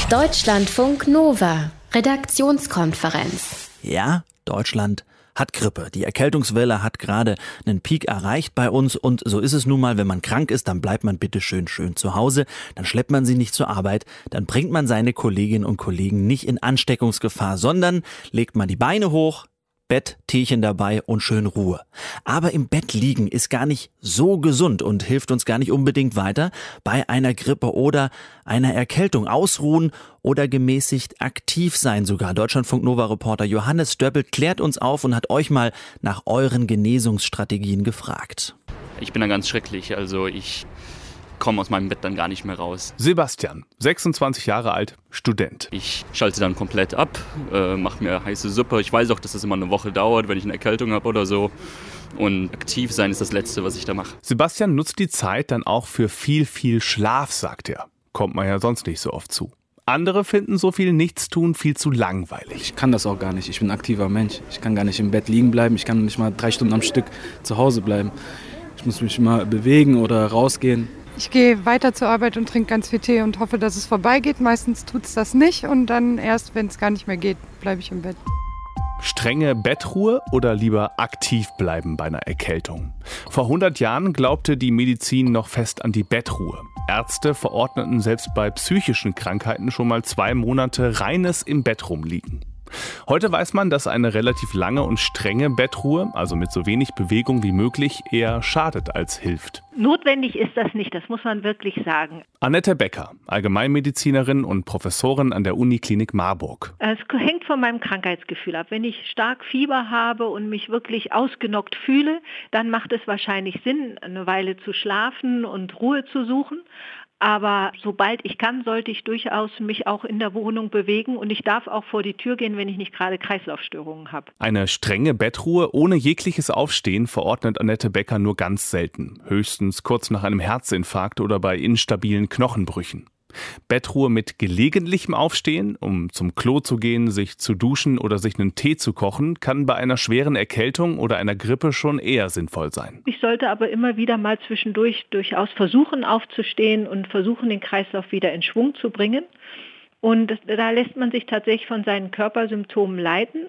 Deutschlandfunk Nova, Redaktionskonferenz. Ja, Deutschland hat Grippe. Die Erkältungswelle hat gerade einen Peak erreicht bei uns und so ist es nun mal, wenn man krank ist, dann bleibt man bitte schön zu Hause, dann schleppt man sie nicht zur Arbeit, dann bringt man seine Kolleginnen und Kollegen nicht in Ansteckungsgefahr, sondern legt man die Beine hoch, Bett, Teechen dabei und schön Ruhe. Aber im Bett liegen ist gar nicht so gesund und hilft uns gar nicht unbedingt weiter bei einer Grippe oder einer Erkältung. Ausruhen oder gemäßigt aktiv sein sogar. Deutschlandfunk-Nova-Reporter Johannes Stöppel klärt uns auf und hat euch mal nach euren Genesungsstrategien gefragt. Ich bin dann ganz schrecklich, also ich komme aus meinem Bett dann gar nicht mehr raus. Sebastian, 26 Jahre alt, Student. Ich schalte dann komplett ab, mache mir heiße Suppe. Ich weiß auch, dass das immer eine Woche dauert, wenn ich eine Erkältung habe oder so. Und aktiv sein ist das Letzte, was ich da mache. Sebastian nutzt die Zeit dann auch für viel Schlaf, sagt er. Kommt man ja sonst nicht so oft zu. Andere finden so viel Nichtstun viel zu langweilig. Ich kann das auch gar nicht. Ich bin ein aktiver Mensch. Ich kann gar nicht im Bett liegen bleiben. Ich kann nicht mal 3 Stunden am Stück zu Hause bleiben. Ich muss mich mal bewegen oder rausgehen. Ich gehe weiter zur Arbeit und trinke ganz viel Tee und hoffe, dass es vorbeigeht. Meistens tut es das nicht und dann erst, wenn es gar nicht mehr geht, bleibe ich im Bett. Strenge Bettruhe oder lieber aktiv bleiben bei einer Erkältung? Vor 100 Jahren glaubte die Medizin noch fest an die Bettruhe. Ärzte verordneten selbst bei psychischen Krankheiten schon mal 2 Monate reines im Bett rumliegen. Heute weiß man, dass eine relativ lange und strenge Bettruhe, also mit so wenig Bewegung wie möglich, eher schadet als hilft. Notwendig ist das nicht, das muss man wirklich sagen. Annette Becker, Allgemeinmedizinerin und Professorin an der Uniklinik Marburg. Es hängt von meinem Krankheitsgefühl ab. Wenn ich stark Fieber habe und mich wirklich ausgenockt fühle, dann macht es wahrscheinlich Sinn, eine Weile zu schlafen und Ruhe zu suchen. Aber sobald ich kann, sollte ich durchaus mich auch in der Wohnung bewegen und ich darf auch vor die Tür gehen, wenn ich nicht gerade Kreislaufstörungen habe. Eine strenge Bettruhe ohne jegliches Aufstehen verordnet Annette Becker nur ganz selten. Höchstens kurz nach einem Herzinfarkt oder bei instabilen Knochenbrüchen. Bettruhe mit gelegentlichem Aufstehen, um zum Klo zu gehen, sich zu duschen oder sich einen Tee zu kochen, kann bei einer schweren Erkältung oder einer Grippe schon eher sinnvoll sein. Ich sollte aber immer wieder mal zwischendurch durchaus versuchen aufzustehen und versuchen, den Kreislauf wieder in Schwung zu bringen. Und da lässt man sich tatsächlich von seinen Körpersymptomen leiten.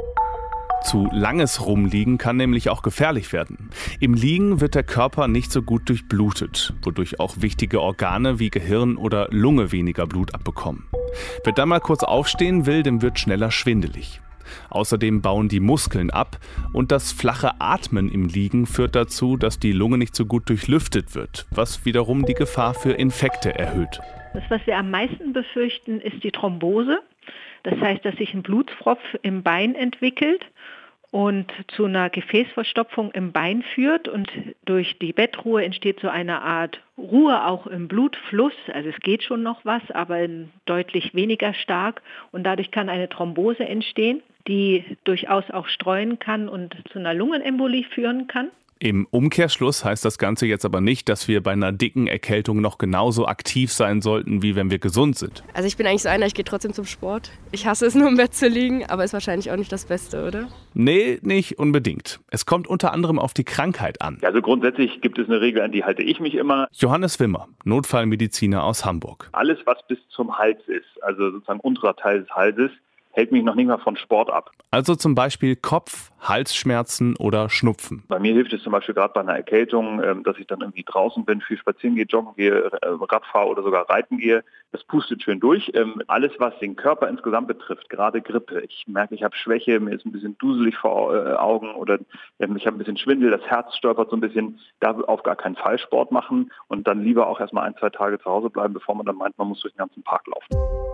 Zu langes Rumliegen kann nämlich auch gefährlich werden. Im Liegen wird der Körper nicht so gut durchblutet, wodurch auch wichtige Organe wie Gehirn oder Lunge weniger Blut abbekommen. Wer dann mal kurz aufstehen will, dem wird schneller schwindelig. Außerdem bauen die Muskeln ab und das flache Atmen im Liegen führt dazu, dass die Lunge nicht so gut durchlüftet wird, was wiederum die Gefahr für Infekte erhöht. Das, was wir am meisten befürchten, ist die Thrombose. Das heißt, dass sich ein Blutfropf im Bein entwickelt und zu einer Gefäßverstopfung im Bein führt. Und durch die Bettruhe entsteht so eine Art Ruhe auch im Blutfluss. Also es geht schon noch was, aber deutlich weniger stark. Und dadurch kann eine Thrombose entstehen, die durchaus auch streuen kann und zu einer Lungenembolie führen kann. Im Umkehrschluss heißt das Ganze jetzt aber nicht, dass wir bei einer dicken Erkältung noch genauso aktiv sein sollten, wie wenn wir gesund sind. Also ich bin eigentlich so einer, ich gehe trotzdem zum Sport. Ich hasse es nur im Bett zu liegen, aber ist wahrscheinlich auch nicht das Beste, oder? Nee, nicht unbedingt. Es kommt unter anderem auf die Krankheit an. Also grundsätzlich gibt es eine Regel, an die halte ich mich immer. Johannes Wimmer, Notfallmediziner aus Hamburg. Alles, was bis zum Hals ist, also sozusagen unterer Teil des Halses, hält mich noch nicht mal von Sport ab. Also zum Beispiel Kopf-, Halsschmerzen oder Schnupfen. Bei mir hilft es zum Beispiel gerade bei einer Erkältung, dass ich dann irgendwie draußen bin, viel spazieren gehe, joggen gehe, Rad fahre oder sogar reiten gehe. Das pustet schön durch. Alles, was den Körper insgesamt betrifft, gerade Grippe. Ich merke, ich habe Schwäche, mir ist ein bisschen duselig vor Augen oder ich habe ein bisschen Schwindel, das Herz stolpert so ein bisschen. Da auf gar keinen Fall Sport machen und dann lieber auch erstmal 1-2 Tage zu Hause bleiben, bevor man dann meint, man muss durch den ganzen Park laufen.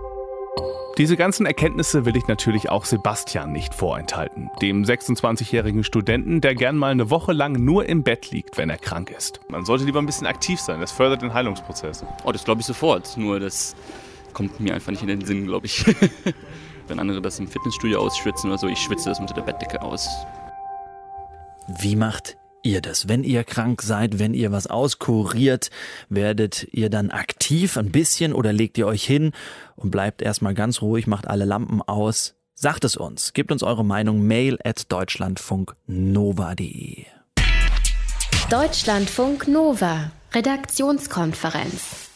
Diese ganzen Erkenntnisse will ich natürlich auch Sebastian nicht vorenthalten, dem 26-jährigen Studenten, der gern mal eine Woche lang nur im Bett liegt, wenn er krank ist. Man sollte lieber ein bisschen aktiv sein, das fördert den Heilungsprozess. Oh, das glaube ich sofort, nur das kommt mir einfach nicht in den Sinn, glaube ich. Wenn andere das im Fitnessstudio ausschwitzen oder so, ich schwitze das unter der Bettdecke aus. Wie macht ihr das? Wenn ihr krank seid, wenn ihr was auskuriert, werdet ihr dann aktiv ein bisschen oder legt ihr euch hin und bleibt erstmal ganz ruhig, macht alle Lampen aus? Sagt es uns, gebt uns eure Meinung, mail@deutschlandfunknova.de. Deutschlandfunk Nova, Redaktionskonferenz.